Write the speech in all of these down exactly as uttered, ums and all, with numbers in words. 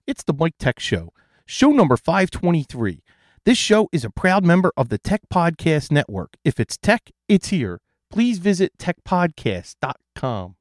It's the Mike Tech Show, show number five twenty-three. This show is a proud member of the Tech Podcast Network. If it's tech, it's here. Please visit tech podcast dot com.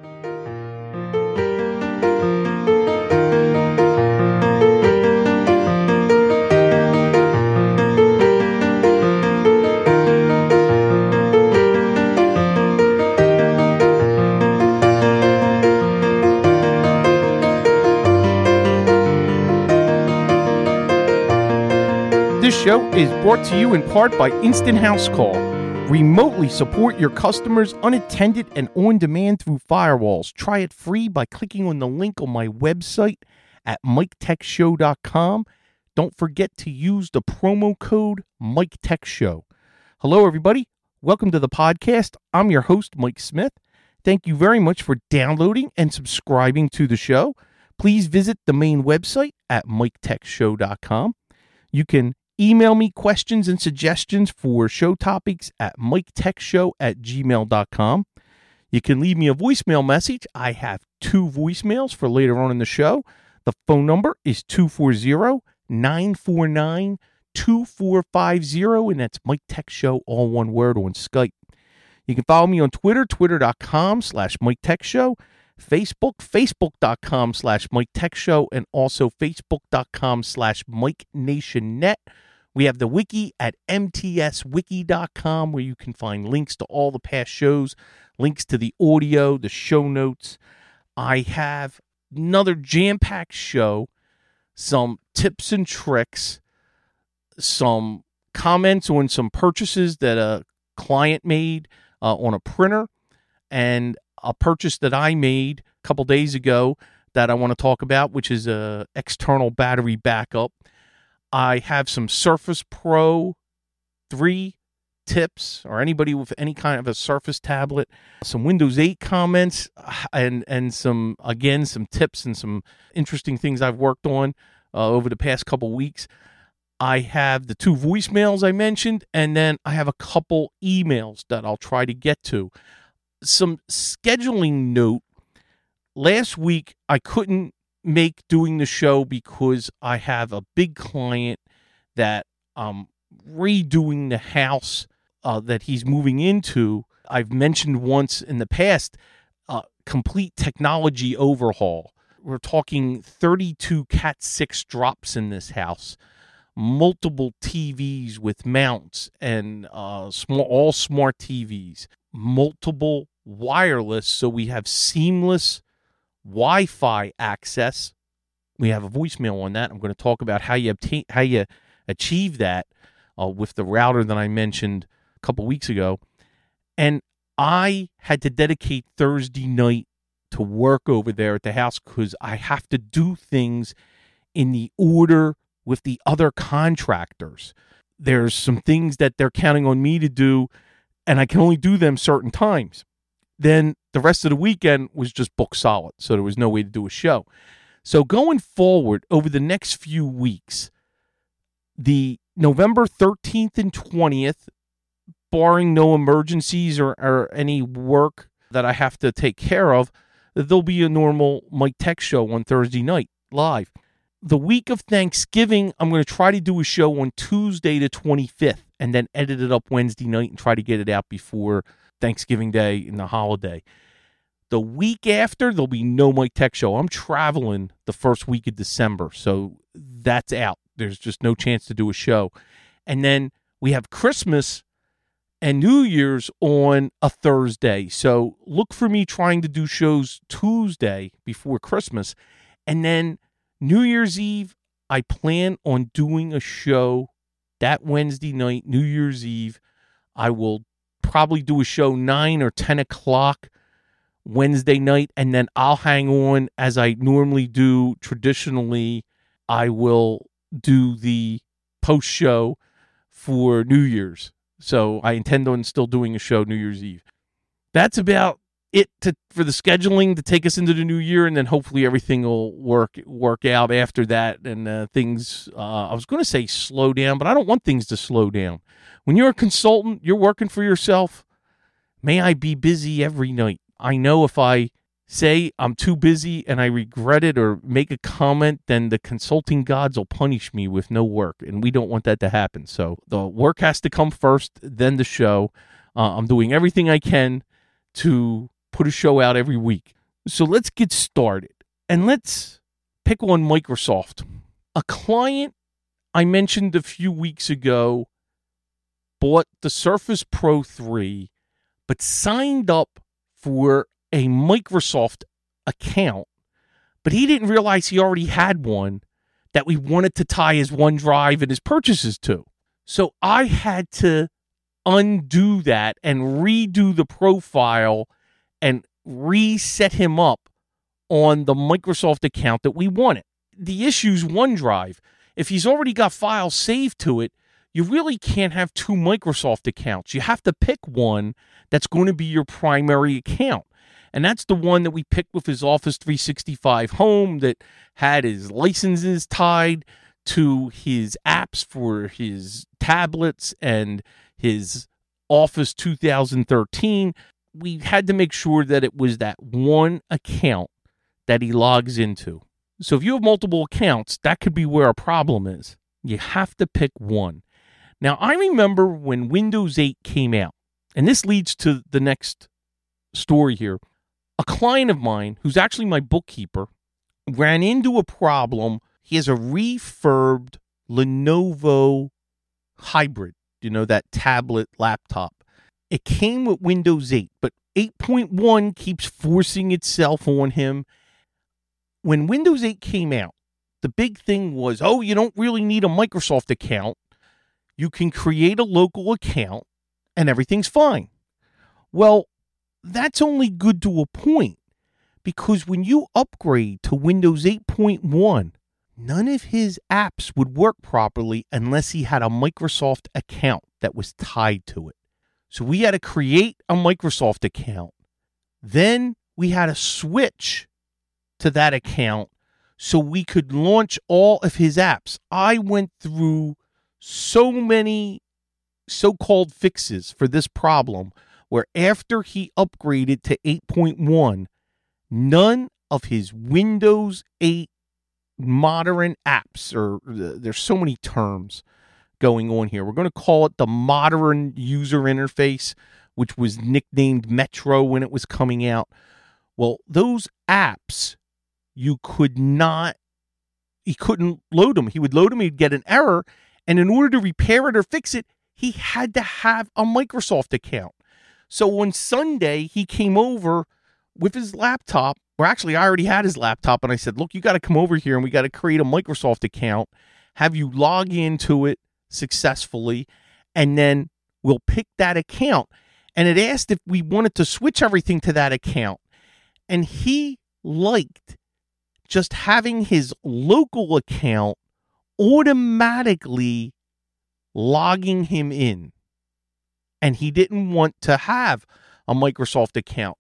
This show is brought to you in part by Instant House Call. Remotely support your customers unattended and on demand through firewalls. Try it free by clicking on the link on my website at mike tech show dot com. Don't forget to use the promo code Mike Tech Show. Hello, everybody. Welcome to the podcast. I'm your host, Mike Smith. Thank you very much for downloading and subscribing to the show. Please visit the main website at mike tech show dot com. You can email me questions and suggestions for show topics at mike tech show at gmail dot com. You can leave me a voicemail message. I have two voicemails for later on in the show. The phone number is two four zero, nine four nine, two four five zero, and that's Mike Tech Show, all one word, on Skype. You can follow me on Twitter, twitter dot com slash Mike Tech Show, Facebook, facebook dot com slash Mike Tech Show, and also facebook dot com slash Mike Nation Net. We have the wiki at m t s wiki dot com where you can find links to all the past shows, links to the audio, the show notes. I have another jam-packed show, some tips and tricks, some comments on some purchases that a client made uh, on a printer, and a purchase that I made a couple days ago that I want to talk about, which is a external battery backup. I have some Surface Pro three tips, or anybody with any kind of a Surface tablet, some Windows eight comments, and and some, again, some tips and some interesting things I've worked on uh, over the past couple weeks. I have the two voicemails I mentioned, and then I have a couple emails that I'll try to get to. Some scheduling note. Last week, I couldn't make doing the show because I have a big client that I'm redoing the house uh, that he's moving into. I've mentioned once in the past, uh, complete technology overhaul. We're talking thirty-two Cat six drops in this house, multiple T Vs with mounts and uh, small, all smart T Vs, multiple wireless, so we have seamless Wi-Fi access. We have a voicemail on that. I'm going to talk about how you obtain, how you achieve that uh, with the router that I mentioned a couple weeks ago. And I had to dedicate Thursday night to work over there at the house because I have to do things in the order with the other contractors. There's some things that they're counting on me to do, and I can only do them certain times. Then the rest of the weekend was just booked solid, so there was no way to do a show. So going forward, over the next few weeks, the November thirteenth and twentieth, barring no emergencies or, or any work that I have to take care of, there'll be a normal Mike Tech Show on Thursday night, live. The week of Thanksgiving, I'm going to try to do a show on Tuesday the twenty-fifth, and then edit it up Wednesday night and try to get it out before Thanksgiving Day and the holiday. The week after, there'll be no Mike Tech Show. I'm traveling the first week of December, so that's out. There's just no chance to do a show. And then we have Christmas and New Year's on a Thursday. So look for me trying to do shows Tuesday before Christmas. And then New Year's Eve, I plan on doing a show that Wednesday night, New Year's Eve. I will probably do a show nine or ten o'clock Wednesday night, and then I'll hang on as I normally do traditionally. I will do the post show for New Year's. So I intend on still doing a show New Year's Eve. That's about it to, for the scheduling to take us into the new year, and then hopefully everything will work work out after that, and uh, things, uh, I was going to say slow down, but I don't want things to slow down. When you're a consultant, you're working for yourself, may I be busy every night. I know if I say I'm too busy and I regret it or make a comment, then the consulting gods will punish me with no work, and we don't want that to happen. So the work has to come first, then the show. Uh, I'm doing everything I can to put a show out every week. So let's get started, and let's pick on Microsoft. A client I mentioned a few weeks ago bought the Surface Pro three, but signed up for a Microsoft account, but he didn't realize he already had one that we wanted to tie his OneDrive and his purchases to. So I had to undo that and redo the profile and reset him up on the Microsoft account that we wanted. The issue's OneDrive. If he's already got files saved to it, you really can't have two Microsoft accounts. You have to pick one that's going to be your primary account. And that's the one that we picked with his Office three sixty-five home that had his licenses tied to his apps for his tablets and his Office two thousand thirteen. We had to make sure that it was that one account that he logs into. So if you have multiple accounts, that could be where a problem is. You have to pick one. Now, I remember when Windows eight came out, and this leads to the next story here. A client of mine, who's actually my bookkeeper, ran into a problem. He has a refurbed Lenovo Hybrid, you know, that tablet laptop. It came with Windows eight, but eight point one keeps forcing itself on him. When Windows eight came out, the big thing was, oh, you don't really need a Microsoft account. You can create a local account and everything's fine. Well, that's only good to a point, because when you upgrade to Windows eight point one, none of his apps would work properly unless he had a Microsoft account that was tied to it. So we had to create a Microsoft account. Then we had to switch to that account so we could launch all of his apps. I went through so many so-called fixes for this problem, where after he upgraded to eight point one, none of his Windows eight modern apps, or uh, there's so many terms going on here. We're going to call it the modern user interface, which was nicknamed Metro when it was coming out. Well, those apps, you could not, he couldn't load them. He would load them, he'd get an error, and in order to repair it or fix it, he had to have a Microsoft account. So on Sunday, he came over with his laptop, or actually I already had his laptop, and I said, look, you got to come over here and we got to create a Microsoft account, have you log into it successfully, and then we'll pick that account. And it asked if we wanted to switch everything to that account. And he liked just having his local account automatically logging him in. And he didn't want to have a Microsoft account.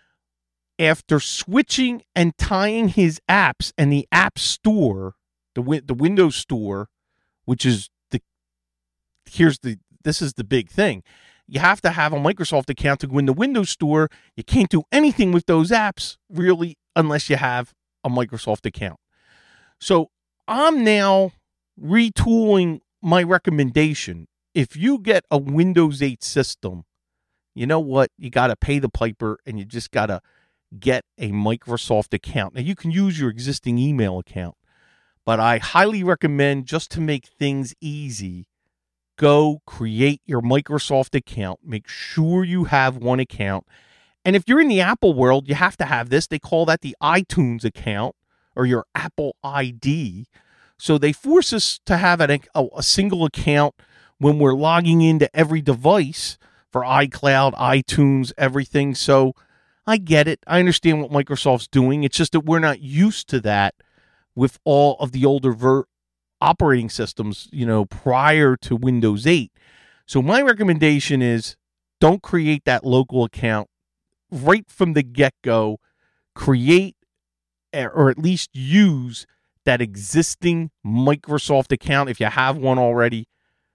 After switching and tying his apps and the App Store, the the Windows Store, which is the, here's the, this is the big thing. You have to have a Microsoft account to go in the Windows Store. You can't do anything with those apps, really, unless you have a Microsoft account. So I'm now retooling my recommendation. If you get a Windows eight system, you know what? You got to pay the piper, and you just got to get a Microsoft account. Now, you can use your existing email account, but I highly recommend, just to make things easy, go create your Microsoft account. Make sure you have one account. And if you're in the Apple world, you have to have this. They call that the iTunes account, or your Apple I D. So they force us to have a, a, a single account when we're logging into every device for iCloud, iTunes, everything. So I get it. I understand what Microsoft's doing. It's just that we're not used to that with all of the older ver- operating systems, you know, prior to Windows eight. So my recommendation is, don't create that local account right from the get-go. Create, or at least use, that existing Microsoft account. If you have one already,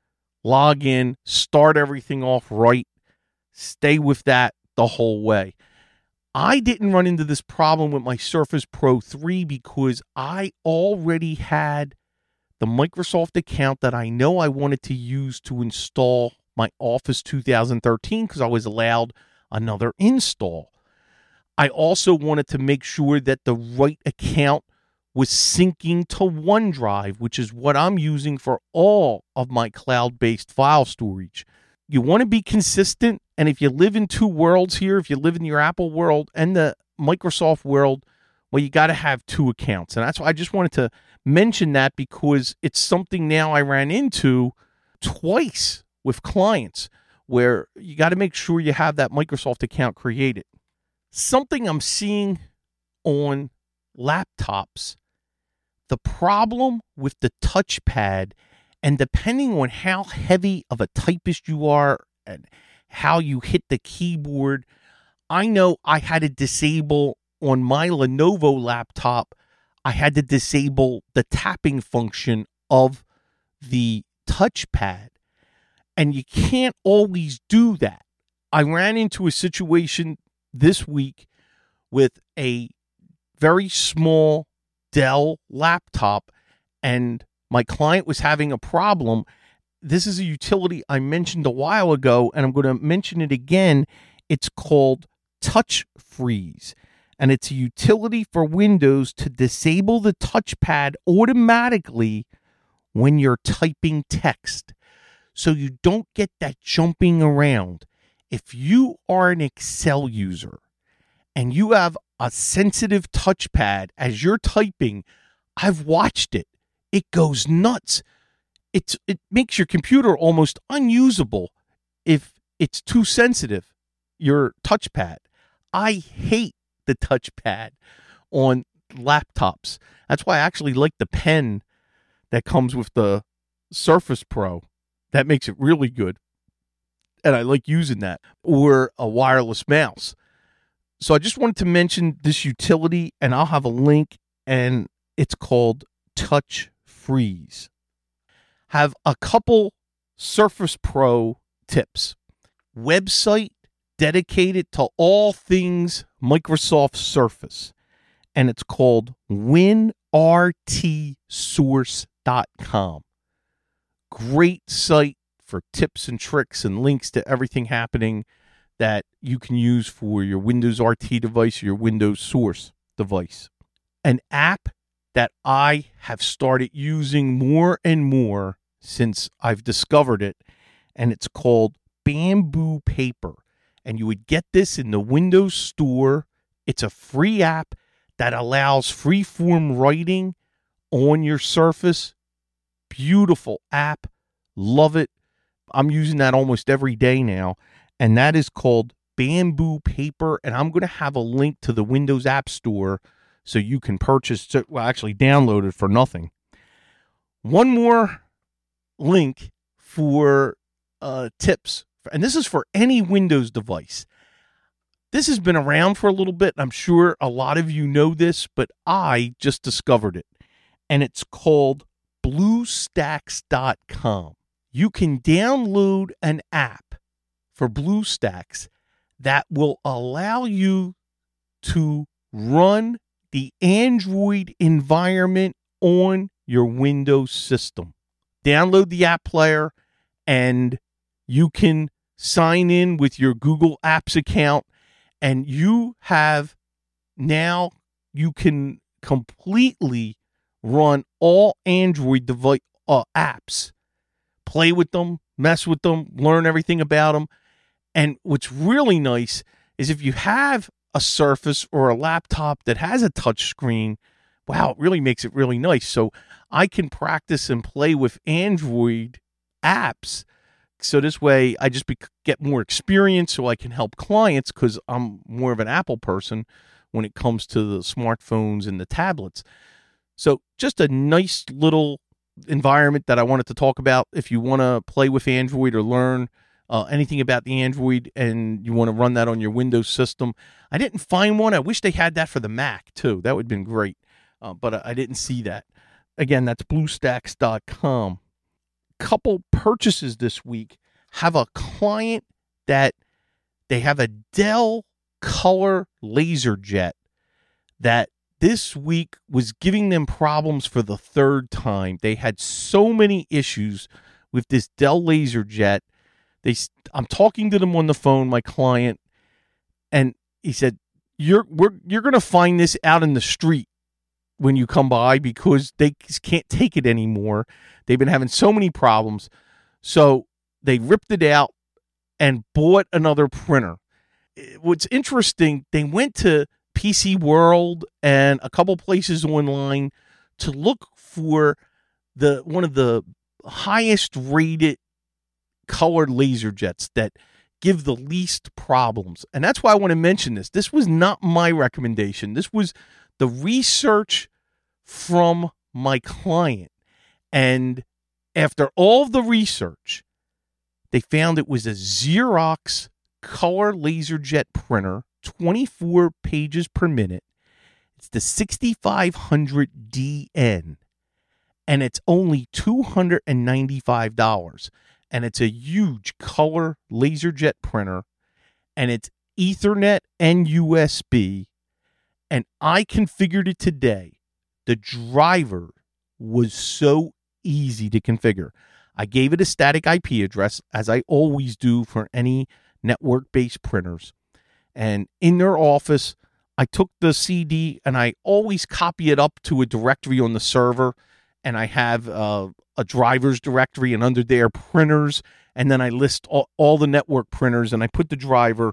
log in, start everything off right, stay with that the whole way. I didn't run into this problem with my Surface Pro three because I already had the Microsoft account that I know I wanted to use to install my Office two thousand thirteen because I was allowed another install. I also wanted to make sure that the right account was syncing to OneDrive, which is what I'm using for all of my cloud-based file storage. You want to be consistent, and if you live in two worlds here, if you live in your Apple world and the Microsoft world, well, you got to have two accounts. And that's why I just wanted to mention that because it's something now I ran into twice with clients where you got to make sure you have that Microsoft account created. Something I'm seeing on laptops, the problem with the touchpad, and depending on how heavy of a typist you are and how you hit the keyboard, I know I had to disable on my Lenovo laptop, I had to disable the tapping function of the touchpad. And you can't always do that. I ran into a situation this week with a very small Dell laptop, and my client was having a problem. This is a utility I mentioned a while ago, and I'm going to mention it again. It's called Touch Freeze, and it's a utility for Windows to disable the touchpad automatically when you're typing text, so you don't get that jumping around. If you are an Excel user and you have a sensitive touchpad as you're typing, I've watched it. It goes nuts. It's, it makes your computer almost unusable if it's too sensitive, your touchpad. I hate the touchpad on laptops. That's why I actually like the pen that comes with the Surface Pro. That makes it really good. And I like using that, or a wireless mouse. So I just wanted to mention this utility, and I'll have a link, and it's called Touch Freeze. Have a couple Surface Pro tips. Website dedicated to all things Microsoft Surface, and it's called win r t source dot com. Great site for tips and tricks and links to everything happening that you can use for your Windows R T device or your Windows Source device. An app that I have started using more and more since I've discovered it, and it's called Bamboo Paper. And you would get this in the Windows Store. It's a free app that allows free-form writing on your Surface. Beautiful app. Love it. I'm using that almost every day now, and that is called Bamboo Paper, and I'm going to have a link to the Windows App Store so you can purchase it, well, actually download it for nothing. One more link for uh, tips, and this is for any Windows device. This has been around for a little bit. I'm sure a lot of you know this, but I just discovered it, and it's called BlueStacks dot com. You can download an app for BlueStacks that will allow you to run the Android environment on your Windows system. Download the app player, and you can sign in with your Google Apps account, and you have now you can completely run all Android device uh, apps. Play with them, mess with them, learn everything about them. And what's really nice is if you have a Surface or a laptop that has a touch screen, wow, it really makes it really nice. So I can practice and play with Android apps. So this way I just be, get more experience so I can help clients because I'm more of an Apple person when it comes to the smartphones and the tablets. So just a nice little environment that I wanted to talk about. If you want to play with Android or learn uh, anything about the Android and you want to run that on your Windows system, I didn't find one. I wish they had that for the Mac too. That would have been great, uh, but I didn't see that. Again, that's BlueStacks dot com. Couple purchases this week. Have a client that they have a Dell color laser jet that this week was giving them problems for the third time. They had so many issues with this Dell LaserJet. They, I'm talking to them on the phone, my client, and he said, "You're we're you're going to find this out in the street when you come by because they can't take it anymore. They've been having so many problems." So they ripped it out and bought another printer. What's interesting, they went to P C World and a couple places online to look for the one of the highest rated colored laser jets that give the least problems. And that's why I want to mention this. This was not my recommendation. This was the research from my client. And after all of the research, they found it was a Xerox color LaserJet printer, twenty-four pages per minute. It's the sixty-five hundred D N, and it's only two hundred ninety-five dollars. And it's a huge color LaserJet printer, and it's Ethernet and U S B. And I configured it today. The driver was so easy to configure. I gave it a static I P address, as I always do for any network-based printers. And in their office, I took the C D and I always copy it up to a directory on the server. And I have uh, a driver's directory, and under there, printers. And then I list all, all the network printers, and I put the driver.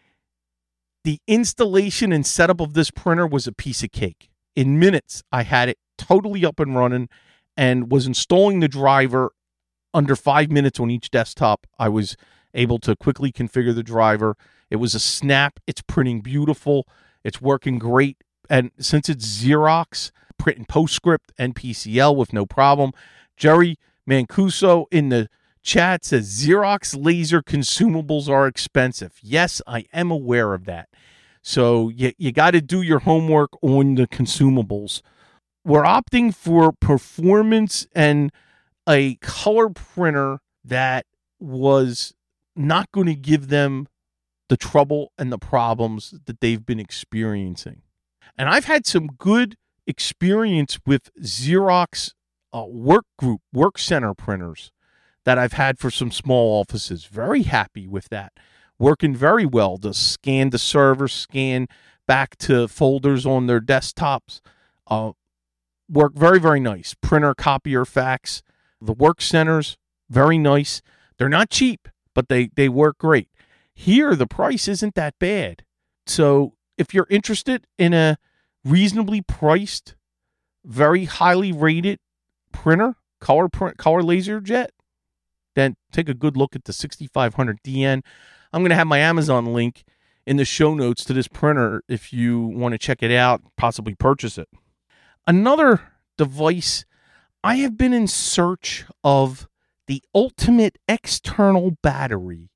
The installation and setup of this printer was a piece of cake. In minutes, I had it totally up and running and was installing the driver under five minutes on each desktop. I was able to quickly configure the driver. It was a snap. It's printing beautiful. It's working great. And since it's Xerox, print in PostScript and P C L with no problem. Jerry Mancuso in the chat says Xerox laser consumables are expensive. Yes, I am aware of that. So you, you got to do your homework on the consumables. We're opting for performance and a color printer that was not going to give them the trouble and the problems that they've been experiencing. And I've had some good experience with Xerox uh, work group, work center printers that I've had for some small offices. Very happy with that. Working very well to scan the server, scan back to folders on their desktops. Uh, work very, very nice. Printer, copier, fax. The work centers, very nice. They're not cheap, but they, they work great. Here, the price isn't that bad. So if you're interested in a reasonably priced, very highly rated printer, color print, color LaserJet, then take a good look at the sixty-five hundred D N. I'm going to have my Amazon link in the show notes to this printer if you want to check it out, possibly purchase it. Another device, I have been in search of the ultimate external battery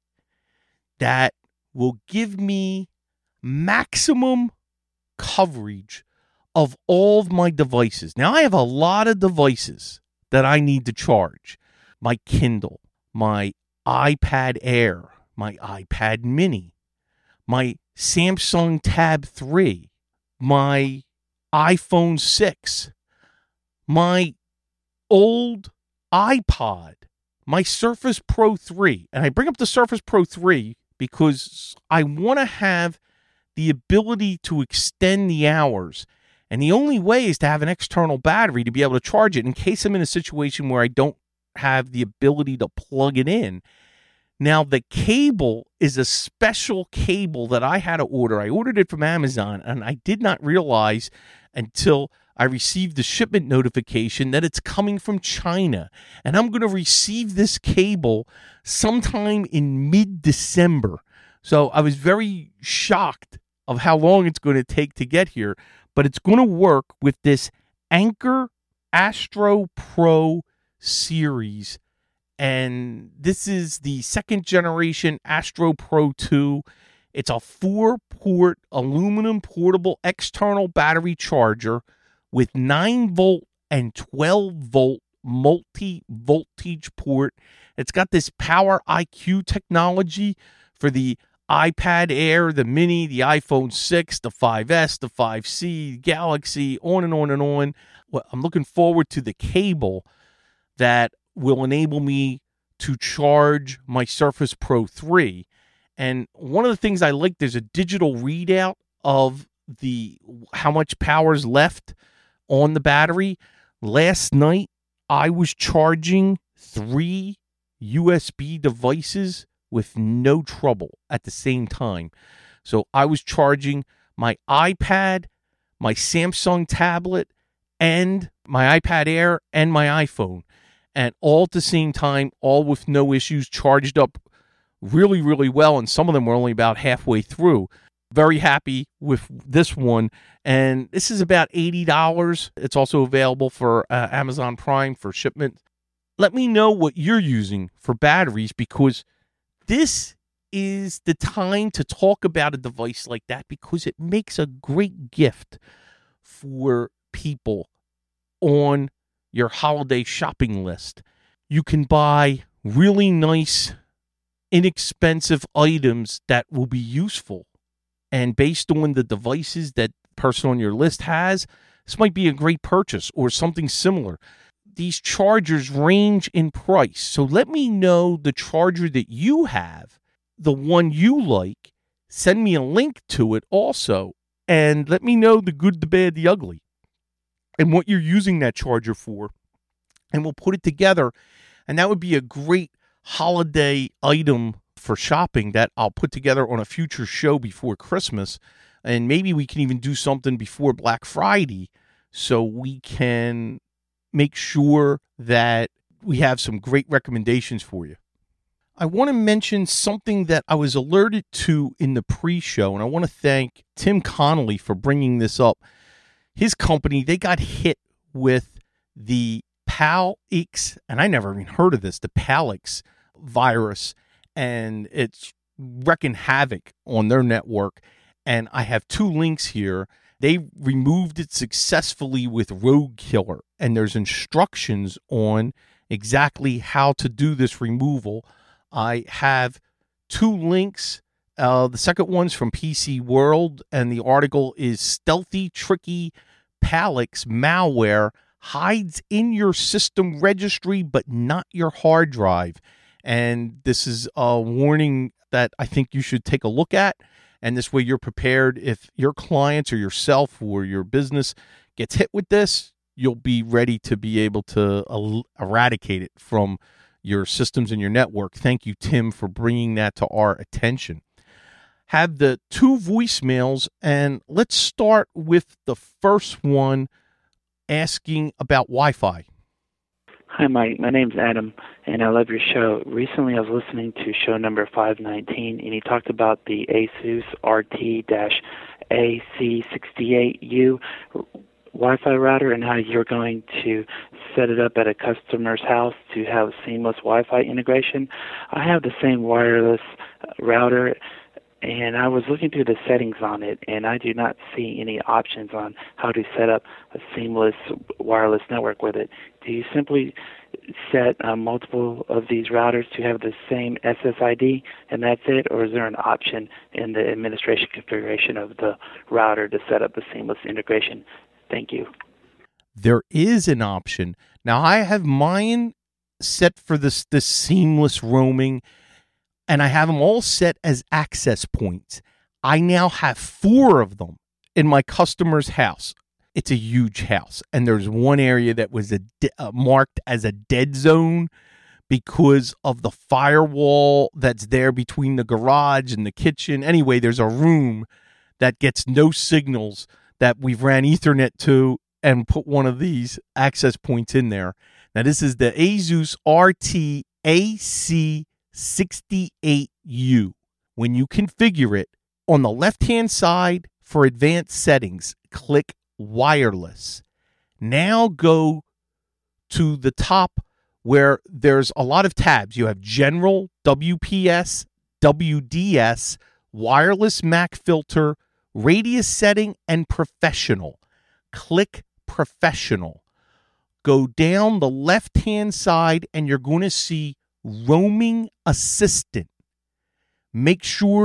that will give me maximum coverage of all of my devices. Now, I have a lot of devices that I need to charge. My Kindle, my iPad Air, my iPad Mini, my Samsung Tab three, my iPhone six, my old iPod, my Surface Pro three. And I bring up the Surface Pro three because I want to have the ability to extend the hours. And the only way is to have an external battery to be able to charge it in case I'm in a situation where I don't have the ability to plug it in. Now, the cable is a special cable that I had to order. I ordered it from Amazon, and I did not realize until I received the shipment notification that it's coming from China. And I'm going to receive this cable sometime in mid-December. So I was very shocked of how long it's going to take to get here. But it's going to work with this Anker Astro Pro series. And this is the second generation Astro Pro two. It's a four-port aluminum portable external battery charger with nine volt and twelve volt multi-voltage port. It's got this Power I Q technology for the iPad Air, the Mini, the iPhone six, the five S, the five C, Galaxy, on and on and on. Well, I'm looking forward to the cable that will enable me to charge my Surface Pro three. And one of the things I like, there's a digital readout of the how much power is left on the battery. Last night, I was charging three U S B devices with no trouble at the same time. So I was charging my iPad, my Samsung tablet, and my iPad Air and my iPhone. And all at the same time, all with no issues, charged up really, really well. And some of them were only about halfway through. Very happy with this one. And this is about eighty dollars. It's also available for uh, Amazon Prime for shipment. Let me know what you're using for batteries, because this is the time to talk about a device like that, because it makes a great gift for people on your holiday shopping list. You can buy really nice, inexpensive items that will be useful. And based on the devices that the person on your list has, this might be a great purchase or something similar. These chargers range in price. So let me know the charger that you have, the one you like. Send me a link to it also. And let me know the good, the bad, the ugly, and what you're using that charger for. And we'll put it together. And that would be a great holiday item for shopping that I'll put together on a future show before Christmas. And maybe we can even do something before Black Friday so we can make sure that we have some great recommendations for you. I want to mention something that I was alerted to in the pre-show, and I want to thank Tim Connolly for bringing this up. His company, they got hit with the Palix, and I never even heard of this, the Palix virus, and it's wrecking havoc on their network. And I have two links here. They removed it successfully with Rogue Killer, and there's instructions on exactly how to do this removal. I have two links. Uh, the second one's from P C World, and the article is Stealthy, Tricky Palix Malware Hides in Your System Registry, but not your hard drive. And this is a warning that I think you should take a look at. And this way you're prepared. If your clients or yourself or your business gets hit with this, you'll be ready to be able to el- eradicate it from your systems and your network. Thank you, Tim, for bringing that to our attention. Have the two voicemails, and let's start with the first one asking about Wi-Fi. Hi, Mike. My name's Adam, and I love your show. Recently, I was listening to show number five nineteen, and he talked about the Asus R T A C sixty-eight U Wi-Fi router and how you're going to set it up at a customer's house to have seamless Wi-Fi integration. I have the same wireless router, and I was looking through the settings on it, and I do not see any options on how to set up a seamless wireless network with it. Do you simply set uh, multiple of these routers to have the same S S I D, and that's it, or is there an option in the administration configuration of the router to set up a seamless integration? Thank you. There is an option. Now, I have mine set for this, this seamless roaming, and I have them all set as access points. I now have four of them in my customer's house. It's a huge house, and there's one area that was a de- uh, marked as a dead zone because of the firewall that's there between the garage and the kitchen. Anyway, there's a room that gets no signals that we've ran Ethernet to and put one of these access points in there. Now, this is the Asus R T A C sixty-eight U. When you configure it, on the left-hand side for advanced settings, click wireless. Now go to the top where there's a lot of tabs. You have general, W P S, W D S, wireless M A C filter, radius setting, and professional. Click professional. Go down the left-hand side and you're going to see roaming assistant. Make sure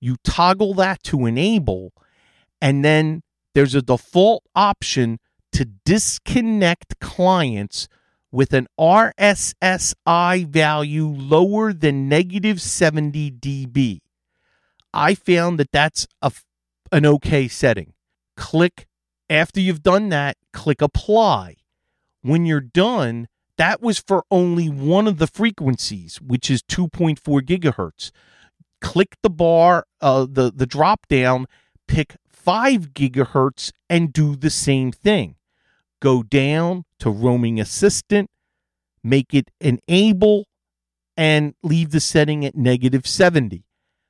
You toggle that to enable, and then there's a default option to disconnect clients with an R S S I value lower than negative seventy decibels. I found that that's a, an okay setting. Click, after you've done that, click apply. When you're done, that was for only one of the frequencies, which is two point four gigahertz. Click the bar, uh, the, the drop down, pick five gigahertz, and do the same thing. Go down to roaming assistant, make it enable, and leave the setting at negative seventy.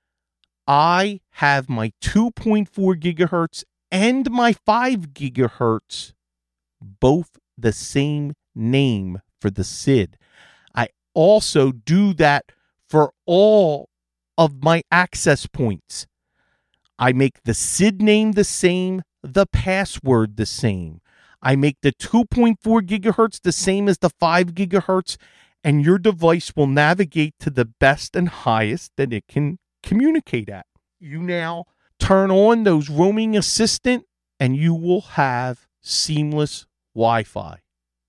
I have my two point four gigahertz and my five gigahertz both the same name for the S I D. I also do that for all of my access points. I make the S I D name the same, the password the same. I make the two point four gigahertz the same as the five gigahertz, and your device will navigate to the best and highest that it can communicate at. You now turn on those roaming assistant, and you will have seamless Wi-Fi.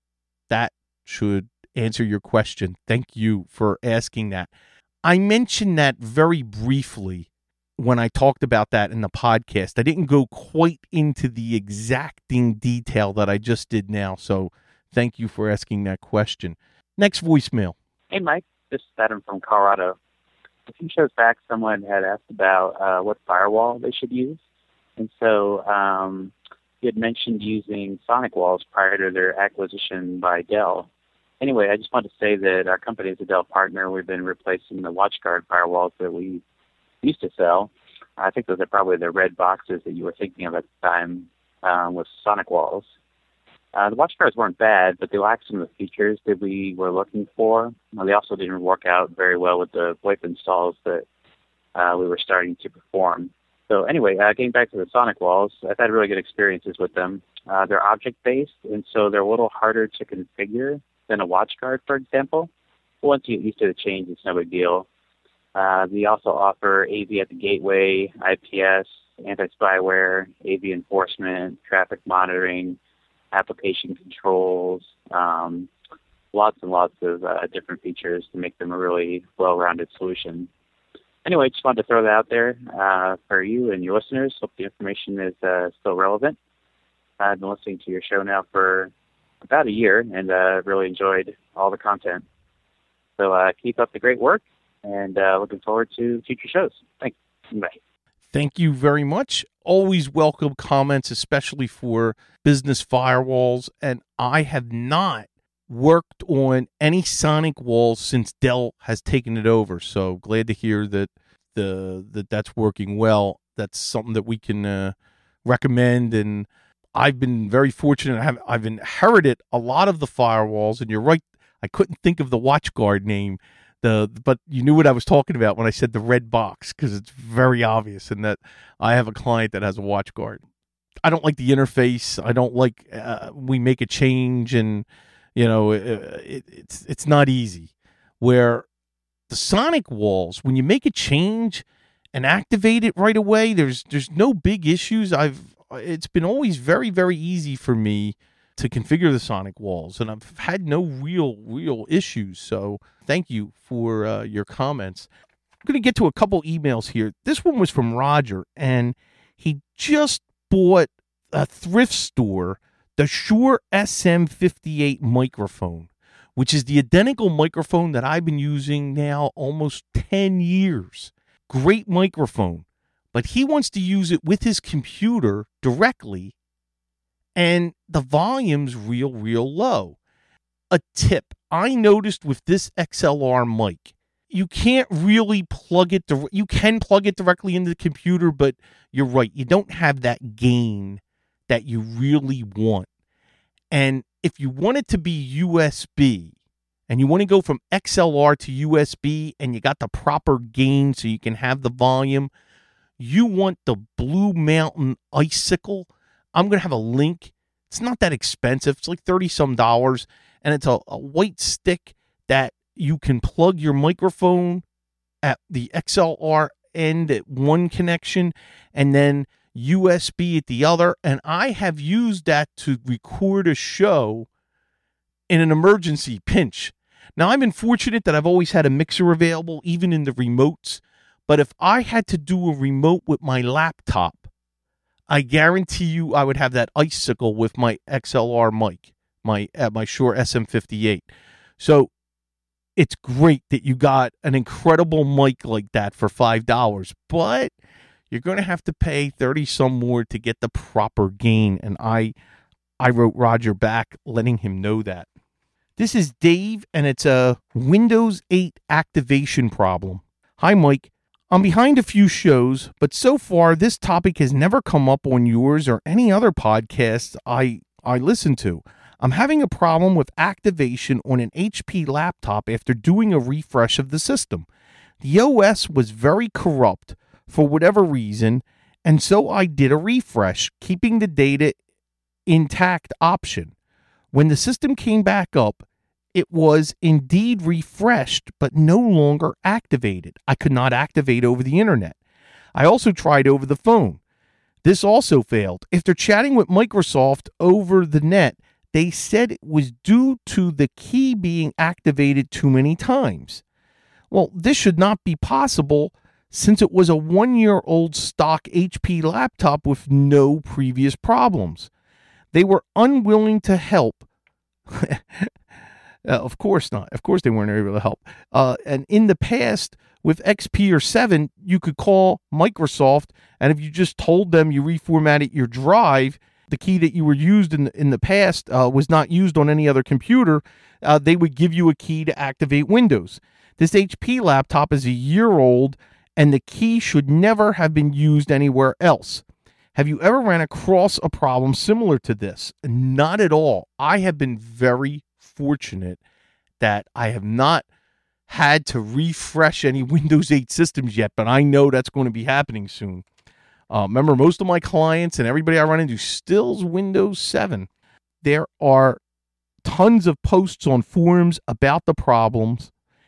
That should answer your question. Thank you for asking that. I mentioned that very briefly when I talked about that in the podcast. I didn't go quite into the exacting detail that I just did now, so thank you for asking that question. Next voicemail. Hey, Mike. This is Adam from Colorado. A few shows back, someone had asked about uh, what firewall they should use. And so um, you had mentioned using SonicWalls prior to their acquisition by Dell. Anyway, I just wanted to say that our company is a Dell partner. We've been replacing the WatchGuard firewalls that we used to sell. I think those are probably the red boxes that you were thinking of at the time um, with SonicWalls. Uh, the WatchGuards weren't bad, but they lacked some of the features that we were looking for. Uh, they also didn't work out very well with the VoIP installs that uh, we were starting to perform. So anyway, uh, getting back to the SonicWalls, I've had really good experiences with them. Uh, they're object-based, and so they're a little harder to configure than a WatchGuard, for example. But once you get used to the change, it's no big deal. Uh, we also offer A V at the gateway, I P S, anti-spyware, A V enforcement, traffic monitoring, application controls, um, lots and lots of uh, different features to make them a really well-rounded solution. Anyway, just wanted to throw that out there uh, for you and your listeners. Hope the information is uh, still relevant. I've been listening to your show now for about a year and uh, really enjoyed all the content. So uh, keep up the great work, and uh, looking forward to future shows. Thanks. Bye. Thank you very much. Always welcome comments, especially for business firewalls. And I have not worked on any SonicWalls since Dell has taken it over. So glad to hear that the that that's working well. That's something that we can uh, recommend. And I've been very fortunate. I have, I've inherited a lot of the firewalls. And you're right, I couldn't think of the WatchGuard name. The, but you knew what I was talking about when I said the red box, because it's very obvious, and that I have a client that has a WatchGuard. I don't like the interface. I don't like uh, we make a change, and you know it, it, it's it's not easy. Where the SonicWalls, when you make a change and activate it right away, there's there's no big issues. I've it's been always very very easy for me to configure the SonicWalls, and I've had no real, real issues. So thank you for uh, your comments. I'm going to get to a couple emails here. This one was from Roger, and he just bought a thrift store, the Shure S M fifty-eight microphone, which is the identical microphone that I've been using now almost ten years. Great microphone, but he wants to use it with his computer directly, and the volume's real, real low. A tip I noticed with this X L R mic, you can't really plug it, di- you can plug it directly into the computer, but you're right, you don't have that gain that you really want. And if you want it to be U S B, and you want to go from X L R to U S B, and you got the proper gain so you can have the volume, you want the Blue Mountain Icicle. I'm going to have a link. It's not that expensive. It's like thirty some dollars. And it's a, a white stick that you can plug your microphone at the X L R end at one connection and then U S B at the other. And I have used that to record a show in an emergency pinch. Now, I've been fortunate that I've always had a mixer available, even in the remotes. But if I had to do a remote with my laptop, I guarantee you I would have that icicle with my X L R mic, my uh, my Shure S M fifty-eight. So it's great that you got an incredible mic like that for five dollars, but you're going to have to pay thirty some more to get the proper gain. And I, I wrote Roger back letting him know that. This is Dave, and it's a Windows eight activation problem. Hi, Mike. I'm behind a few shows, but so far this topic has never come up on yours or any other podcasts I, I listen to. I'm having a problem with activation on an H P laptop after doing a refresh of the system. The O S was very corrupt for whatever reason, and so I did a refresh, keeping the data intact option. When the system came back up, it was indeed refreshed, but no longer activated. I could not activate over the internet. I also tried over the phone. This also failed. After chatting with Microsoft over the net, they said it was due to the key being activated too many times. Well, this should not be possible since it was a one-year-old stock H P laptop with no previous problems. They were unwilling to help. Uh, of course not. Of course they weren't able to help. Uh, and in the past, with X P or seven, you could call Microsoft, and if you just told them you reformatted your drive, the key that you were used in the, in the past uh, was not used on any other computer, uh, they would give you a key to activate Windows. This H P laptop is a year old, and the key should never have been used anywhere else. Have you ever ran across a problem similar to this? Not at all. I have been very fortunate that I have not had to refresh any Windows eight systems yet, but I know that's going to be happening soon. Uh, remember, most of my clients and everybody I run into stills Windows seven. There are tons of posts on forums about the problems,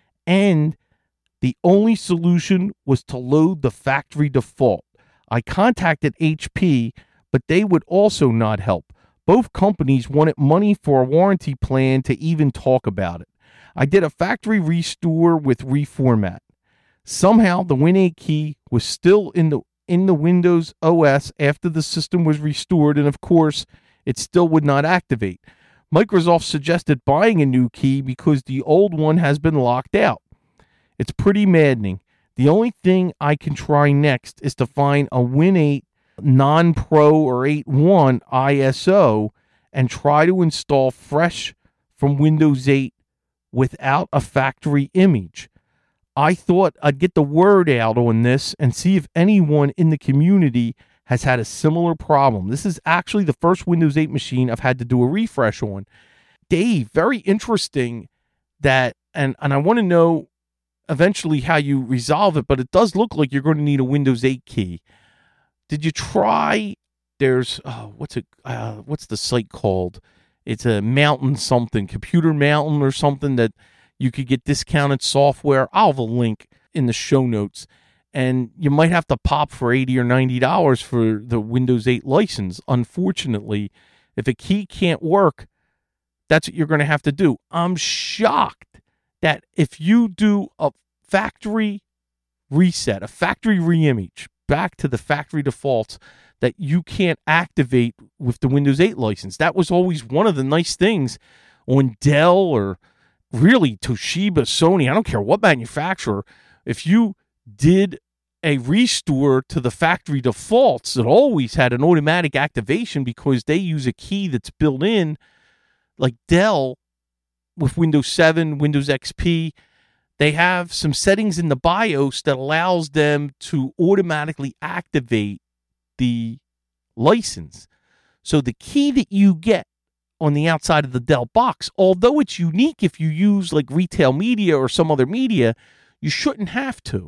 and the only solution was to load the factory default. I contacted H P, but they would also not help. Both companies wanted money for a warranty plan to even talk about it. I did a factory restore with reformat. Somehow the Win eight key was still in the in the Windows O S after the system was restored, and of course, it still would not activate. Microsoft suggested buying a new key because the old one has been locked out. It's pretty maddening. The only thing I can try next is to find a Win eight non-Pro or eight point one I S O and try to install fresh from Windows eight without a factory image. I thought I'd get the word out on this and see if anyone in the community has had a similar problem. This is actually the first Windows eight machine I've had to do a refresh on. Dave, very interesting that, and, and I want to know eventually how you resolve it, but it does look like you're going to need a Windows eight key. Did you try, there's, oh, what's it, uh, what's the site called? It's a Mountain something, Computer Mountain or something, that you could get discounted software. I'll have a link in the show notes. And you might have to pop for eighty or ninety dollars for the Windows eight license. Unfortunately, if a key can't work, that's what you're going to have to do. I'm shocked that if you do a factory reset, a factory reimage, back to the factory defaults, that you can't activate with the Windows eight license. That was always one of the nice things on Dell or really Toshiba, Sony, I don't care what manufacturer. If you did a restore to the factory defaults, it always had an automatic activation because they use a key that's built in, like Dell with Windows seven, Windows X P. They have some settings in the BIOS that allows them to automatically activate the license. So the key that you get on the outside of the Dell box, although it's unique if you use like retail media or some other media, you shouldn't have to.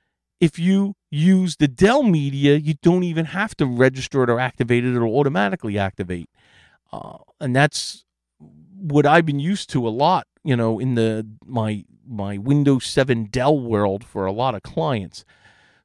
If you use the Dell media, you don't even have to register it or activate it. It'll automatically activate. Uh, and that's what I've been used to a lot, you know, in the my my Windows seven Dell world for a lot of clients.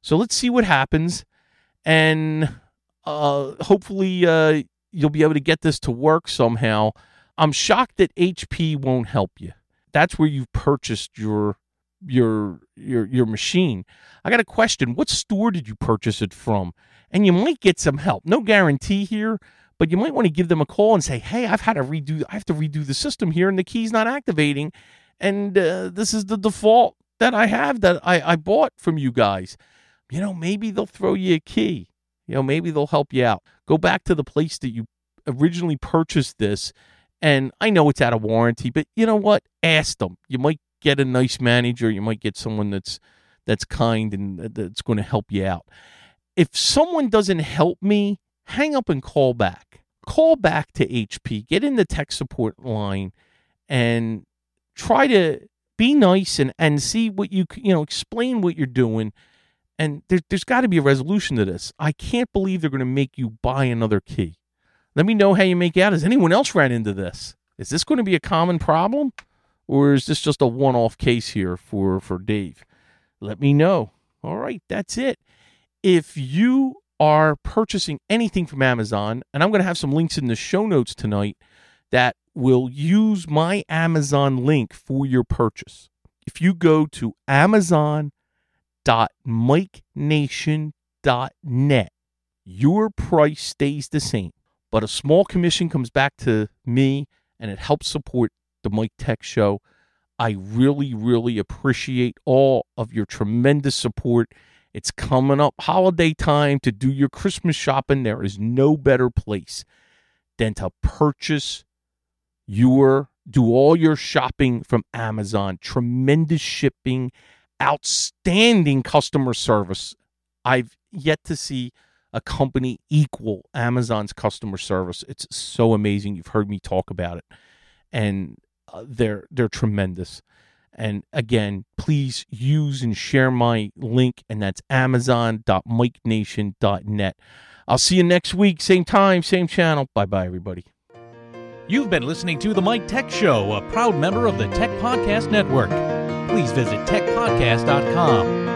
So let's see what happens. And uh, hopefully uh, you'll be able to get this to work somehow. I'm shocked that H P won't help you. That's where you've purchased your your your your machine. I got a question. What store did you purchase it from? And you might get some help. No guarantee here, but you might want to give them a call and say, hey, I've had to redo, I have to redo the system here and the key's not activating. And uh, this is the default that I have that I, I bought from you guys. You know, maybe they'll throw you a key. You know, maybe they'll help you out. Go back to the place that you originally purchased this. And I know it's out of warranty, but you know what? Ask them. You might get a nice manager. You might get someone that's that's kind and that's going to help you out. If someone doesn't help me, hang up and call back. Call back to H P. Get in the tech support line and try to be nice and, and see what you, you know, explain what you're doing. And there, there's got to be a resolution to this. I can't believe they're going to make you buy another key. Let me know how you make out. Has anyone else ran into this? Is this going to be a common problem? Or is this just a one-off case here for, for Dave? Let me know. All right, that's it. If you are purchasing anything from Amazon, and I'm going to have some links in the show notes tonight that will use my Amazon link for your purchase. If you go to amazon dot mike nation dot net, your price stays the same. But a small commission comes back to me, and it helps support the Mike Tech Show. I really, really appreciate all of your tremendous support. It's coming up holiday time to do your Christmas shopping. There is no better place than to purchase your, do all your shopping from Amazon. Tremendous shipping, outstanding customer service. I've yet to see a company equal Amazon's customer service. It's so amazing. You've heard me talk about it. And uh, they're they're tremendous. And again, please use and share my link, and that's amazon dot mike nation dot net. I'll see you next week, same time, same channel. Bye-bye, everybody. You've been listening to The Mike Tech Show, a proud member of the Tech Podcast Network. Please visit tech podcast dot com.